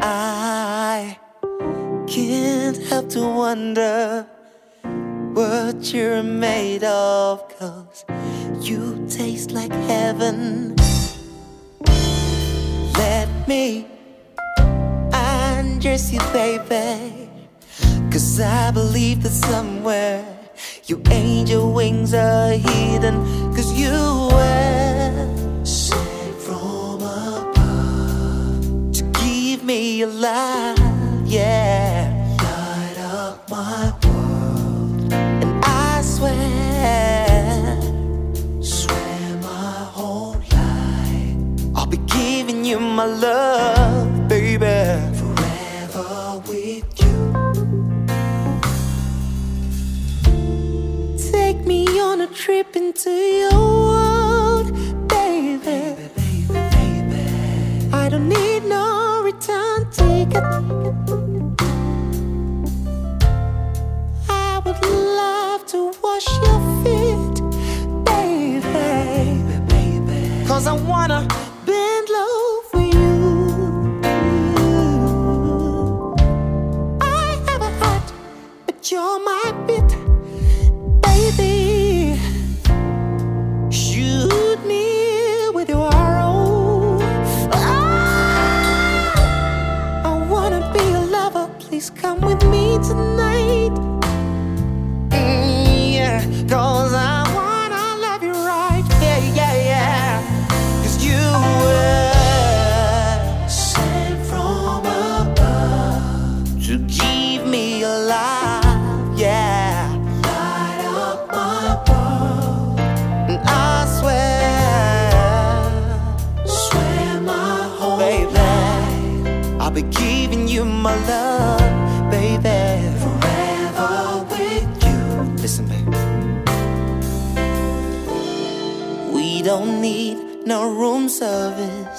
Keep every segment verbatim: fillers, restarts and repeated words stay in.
I can't help to wonder what you're made of, 'cause you taste like heaven. Let me undress you, baby, 'cause I believe that somewhere your angel wings are hidden, 'cause you were sent from above to give me your life, yeah. Light up my world, and I swear, swear my whole life I'll be giving you my love, baby, forever with you. Take me on a trip into your world, baby, baby, baby, baby. I don't need no return ticket. I would love to wash your feet, baby, baby, baby. 'Cause I wanna bend low for you. I have a heart, but you're my bit, baby. Shoot me with your arrow. Ah, I wanna be a lover. Please come with me tonight. Mm, yeah, 'cause I wanna love you right. Yeah, yeah, yeah. 'Cause you were sent from above to give me a life, yeah. Light up my world, and I swear, swear my whole life I'll be giving you my love, baby, forever with you. Listen, baby, we don't need no room service,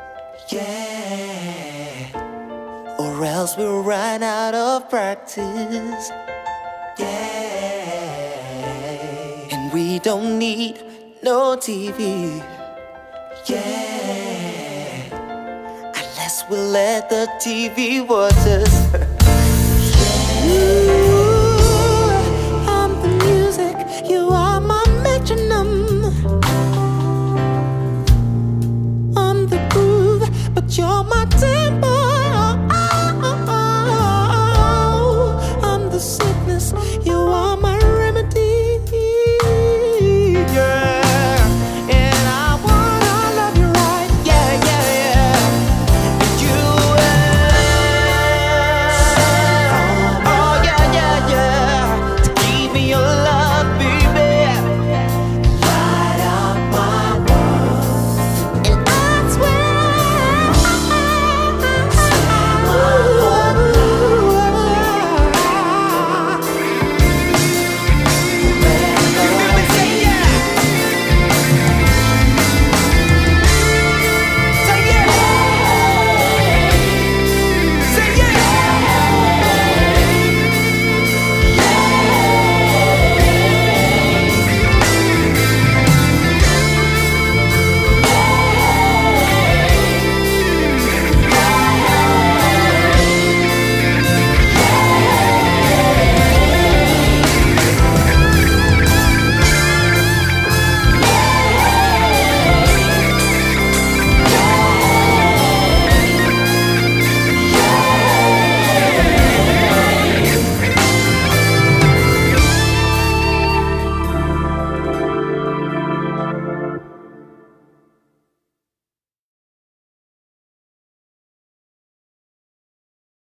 yeah, or else we'll run out of practice, yeah. And we don't need no T V, yeah, unless we let the T V watch us.